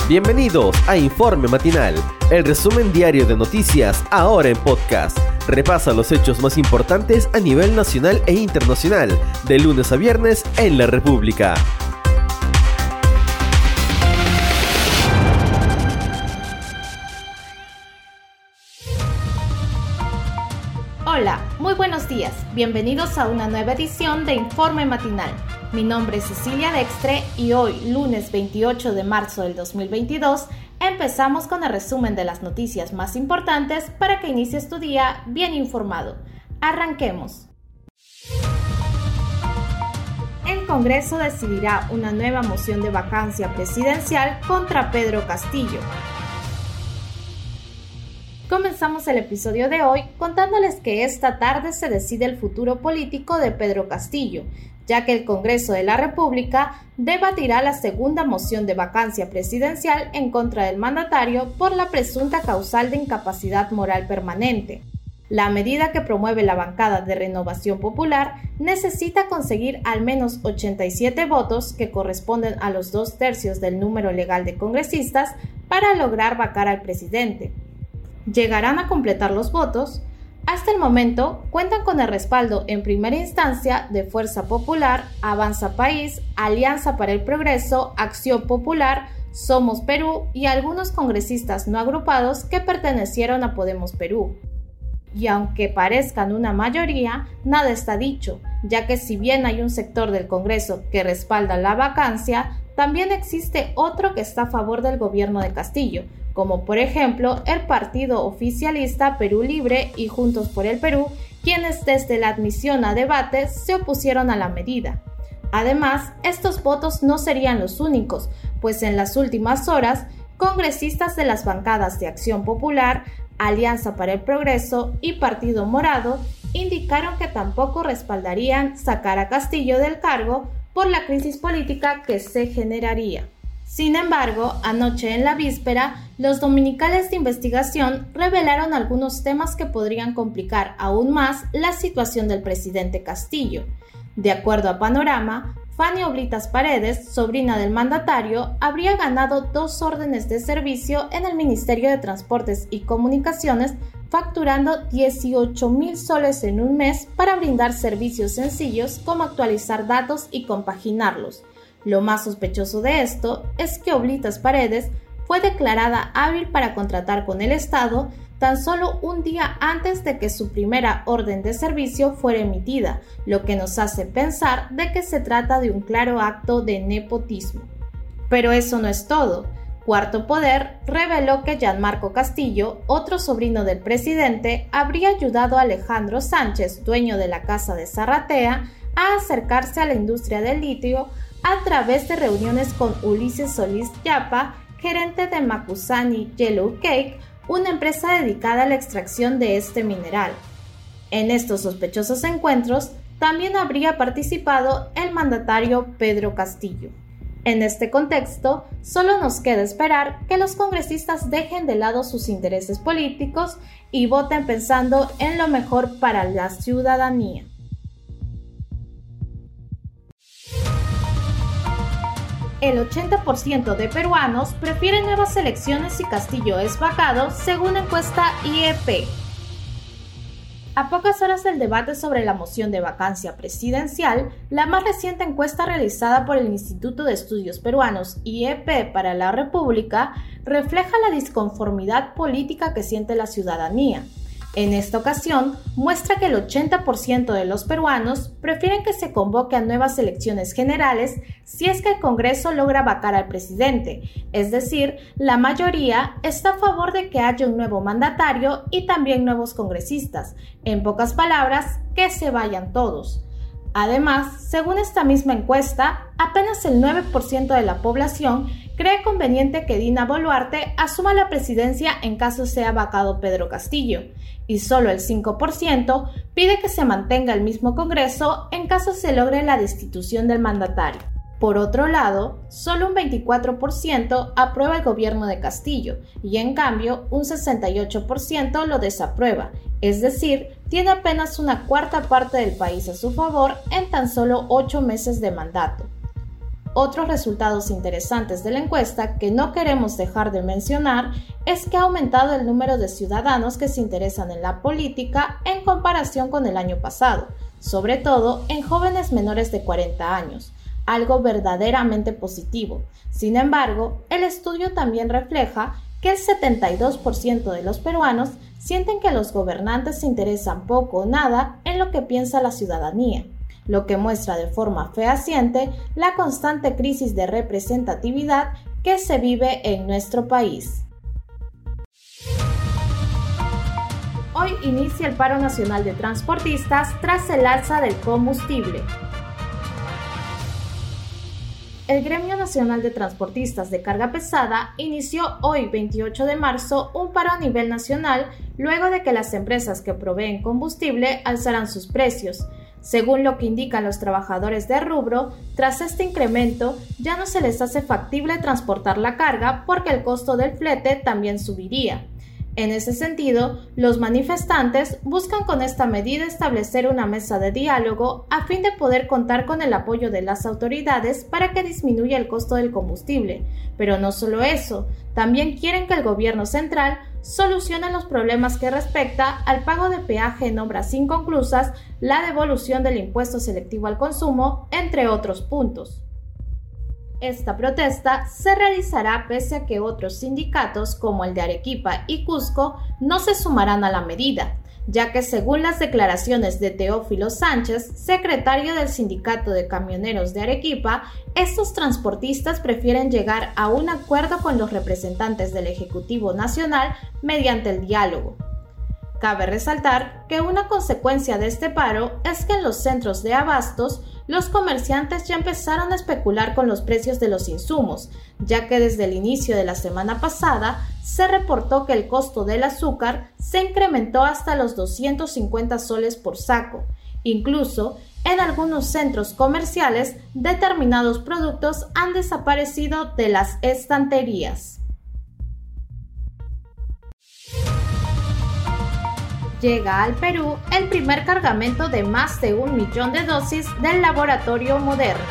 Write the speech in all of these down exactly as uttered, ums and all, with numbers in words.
Bienvenidos a Informe Matinal, el resumen diario de noticias ahora en podcast. Repasa los hechos más importantes a nivel nacional e internacional, de lunes a viernes en la República. Hola, muy buenos días. Bienvenidos a una nueva edición de Informe Matinal. Mi nombre es Cecilia Dextre y hoy, lunes veintiocho de marzo del dos mil veintidós, empezamos con el resumen de las noticias más importantes para que inicies tu día bien informado. Arranquemos. El Congreso decidirá una nueva moción de vacancia presidencial contra Pedro Castillo. Comenzamos el episodio de hoy contándoles que esta tarde se decide el futuro político de Pedro Castillo, ya que el Congreso de la República debatirá la segunda moción de vacancia presidencial en contra del mandatario por la presunta causal de incapacidad moral permanente. La medida que promueve la bancada de Renovación Popular necesita conseguir al menos ochenta y siete votos, que corresponden a los dos tercios del número legal de congresistas, para lograr vacar al presidente. ¿Llegarán a completar los votos? Hasta el momento cuentan con el respaldo en primera instancia de Fuerza Popular, Avanza País, Alianza para el Progreso, Acción Popular, Somos Perú y algunos congresistas no agrupados que pertenecieron a Podemos Perú. Y aunque parezcan una mayoría, nada está dicho, ya que si bien hay un sector del Congreso que respalda la vacancia, también existe otro que está a favor del gobierno de Castillo, como por ejemplo el partido oficialista Perú Libre y Juntos por el Perú, quienes desde la admisión a debate se opusieron a la medida. Además, estos votos no serían los únicos, pues en las últimas horas, congresistas de las bancadas de Acción Popular, Alianza para el Progreso y Partido Morado indicaron que tampoco respaldarían sacar a Castillo del cargo por la crisis política que se generaría. Sin embargo, anoche en la víspera, los dominicales de investigación revelaron algunos temas que podrían complicar aún más la situación del presidente Castillo. De acuerdo a Panorama, Fanny Oblitas Paredes, sobrina del mandatario, habría ganado dos órdenes de servicio en el Ministerio de Transportes y Comunicaciones, facturando dieciocho mil soles en un mes para brindar servicios sencillos como actualizar datos y compaginarlos. Lo más sospechoso de esto es que Oblitas Paredes fue declarada hábil para contratar con el Estado tan solo un día antes de que su primera orden de servicio fuera emitida, lo que nos hace pensar de que se trata de un claro acto de nepotismo. Pero eso no es todo. Cuarto Poder reveló que Gianmarco Castillo, otro sobrino del presidente, habría ayudado a Alejandro Sánchez, dueño de la Casa de Zarratea, a acercarse a la industria del litio a través de reuniones con Ulises Solís Yapa, gerente de Macusani Yellow Cake, una empresa dedicada a la extracción de este mineral. En estos sospechosos encuentros también habría participado el mandatario Pedro Castillo. En este contexto, solo nos queda esperar que los congresistas dejen de lado sus intereses políticos y voten pensando en lo mejor para la ciudadanía. El ochenta por ciento de peruanos prefieren nuevas elecciones si Castillo es vacado, según encuesta I E P. A pocas horas del debate sobre la moción de vacancia presidencial, la más reciente encuesta realizada por el Instituto de Estudios Peruanos I E P para la República refleja la disconformidad política que siente la ciudadanía. En esta ocasión, muestra que el ochenta por ciento de los peruanos prefieren que se convoque a nuevas elecciones generales si es que el Congreso logra vacar al presidente, es decir, la mayoría está a favor de que haya un nuevo mandatario y también nuevos congresistas, en pocas palabras, que se vayan todos. Además, según esta misma encuesta, apenas el nueve por ciento de la población cree conveniente que Dina Boluarte asuma la presidencia en caso sea vacado Pedro Castillo, y solo el cinco por ciento pide que se mantenga el mismo Congreso en caso se logre la destitución del mandatario. Por otro lado, solo un veinticuatro por ciento aprueba el gobierno de Castillo y en cambio un sesenta y ocho por ciento lo desaprueba, es decir, tiene apenas una cuarta parte del país a su favor en tan solo ocho meses de mandato. Otros resultados interesantes de la encuesta que no queremos dejar de mencionar es que ha aumentado el número de ciudadanos que se interesan en la política en comparación con el año pasado, sobre todo en jóvenes menores de cuarenta años, algo verdaderamente positivo. Sin embargo, el estudio también refleja que el setenta y dos por ciento de los peruanos sienten que los gobernantes se interesan poco o nada en lo que piensa la ciudadanía, lo que muestra de forma fehaciente la constante crisis de representatividad que se vive en nuestro país. Hoy inicia el paro nacional de transportistas tras el alza del combustible. El Gremio Nacional de Transportistas de Carga Pesada inició hoy, veintiocho de marzo, un paro a nivel nacional luego de que las empresas que proveen combustible alzaran sus precios. Según lo que indican los trabajadores de rubro, tras este incremento ya no se les hace factible transportar la carga porque el costo del flete también subiría. En ese sentido, los manifestantes buscan con esta medida establecer una mesa de diálogo a fin de poder contar con el apoyo de las autoridades para que disminuya el costo del combustible. Pero no solo eso, también quieren que el gobierno central solucione los problemas que respecta al pago de peaje en obras inconclusas, la devolución del impuesto selectivo al consumo, entre otros puntos. Esta protesta se realizará pese a que otros sindicatos, como el de Arequipa y Cusco, no se sumarán a la medida, ya que según las declaraciones de Teófilo Sánchez, secretario del Sindicato de Camioneros de Arequipa, estos transportistas prefieren llegar a un acuerdo con los representantes del Ejecutivo Nacional mediante el diálogo. Cabe resaltar que una consecuencia de este paro es que en los centros de abastos los comerciantes ya empezaron a especular con los precios de los insumos, ya que desde el inicio de la semana pasada se reportó que el costo del azúcar se incrementó hasta los doscientos cincuenta soles por saco. Incluso, en algunos centros comerciales, determinados productos han desaparecido de las estanterías. Llega al Perú el primer cargamento de más de un millón de dosis del laboratorio Moderna.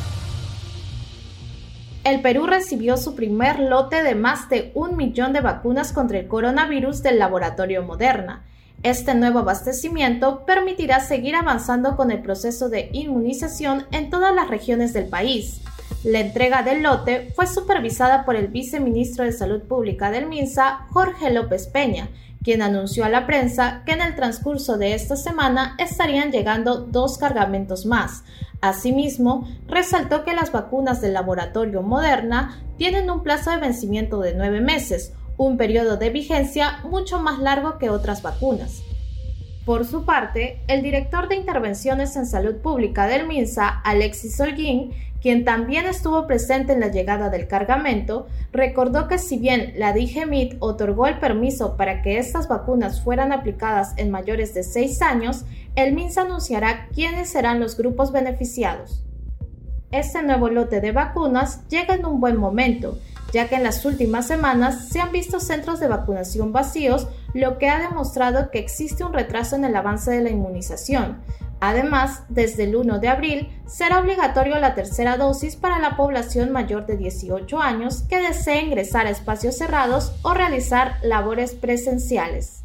El Perú recibió su primer lote de más de un millón de vacunas contra el coronavirus del laboratorio Moderna. Este nuevo abastecimiento permitirá seguir avanzando con el proceso de inmunización en todas las regiones del país. La entrega del lote fue supervisada por el viceministro de Salud Pública del MINSA, Jorge López Peña, quien anunció a la prensa que en el transcurso de esta semana estarían llegando dos cargamentos más. Asimismo, resaltó que las vacunas del laboratorio Moderna tienen un plazo de vencimiento de nueve meses, un periodo de vigencia mucho más largo que otras vacunas. Por su parte, el director de Intervenciones en Salud Pública del MINSA, Alexis Holguín, quien también estuvo presente en la llegada del cargamento, recordó que si bien la D G M I T otorgó el permiso para que estas vacunas fueran aplicadas en mayores de seis años, el MINSA anunciará quiénes serán los grupos beneficiados. Este nuevo lote de vacunas llega en un buen momento, ya que en las últimas semanas se han visto centros de vacunación vacíos, lo que ha demostrado que existe un retraso en el avance de la inmunización. Además, desde el primero de abril será obligatorio la tercera dosis para la población mayor de dieciocho años que desee ingresar a espacios cerrados o realizar labores presenciales.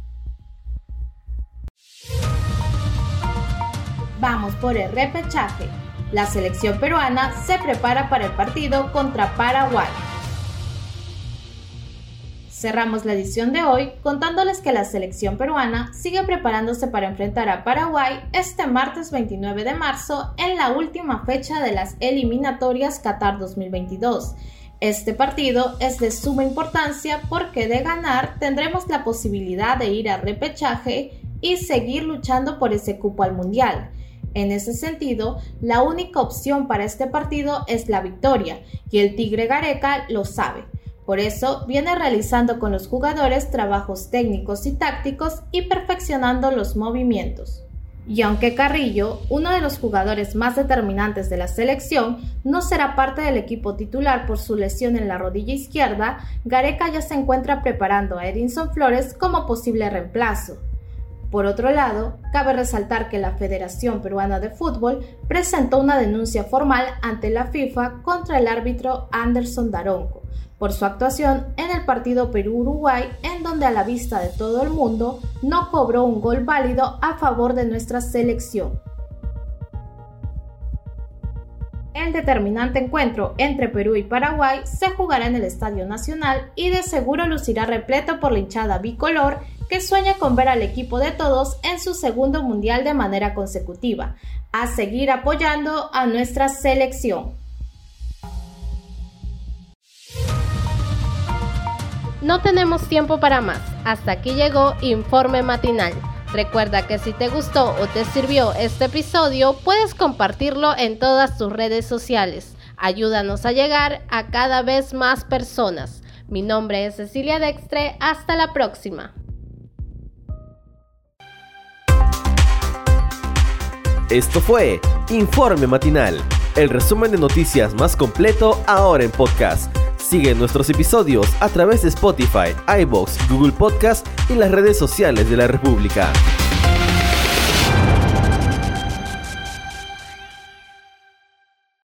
Vamos por el repechaje. La selección peruana se prepara para el partido contra Paraguay. Cerramos la edición de hoy contándoles que la selección peruana sigue preparándose para enfrentar a Paraguay este martes veintinueve de marzo en la última fecha de las eliminatorias Qatar dos mil veintidós. Este partido es de suma importancia porque de ganar tendremos la posibilidad de ir a repechaje y seguir luchando por ese cupo al Mundial. En ese sentido, la única opción para este partido es la victoria y el Tigre Gareca lo sabe. Por eso viene realizando con los jugadores trabajos técnicos y tácticos y perfeccionando los movimientos. Y aunque Carrillo, uno de los jugadores más determinantes de la selección, no será parte del equipo titular por su lesión en la rodilla izquierda, Gareca ya se encuentra preparando a Edinson Flores como posible reemplazo. Por otro lado, cabe resaltar que la Federación Peruana de Fútbol presentó una denuncia formal ante la FIFA contra el árbitro Anderson Daronco por su actuación en el partido Perú-Uruguay, en donde a la vista de todo el mundo no cobró un gol válido a favor de nuestra selección. El determinante encuentro entre Perú y Paraguay se jugará en el Estadio Nacional y de seguro lucirá repleto por la hinchada bicolor que sueña con ver al equipo de todos en su segundo mundial de manera consecutiva. A seguir apoyando a nuestra selección. No tenemos tiempo para más. Hasta aquí llegó Informe Matinal. Recuerda que si te gustó o te sirvió este episodio, puedes compartirlo en todas tus redes sociales. Ayúdanos a llegar a cada vez más personas. Mi nombre es Cecilia Dextre. Hasta la próxima. Esto fue Informe Matinal, el resumen de noticias más completo ahora en podcast. Sigue nuestros episodios a través de Spotify, iVoox, Google Podcast y las redes sociales de la República.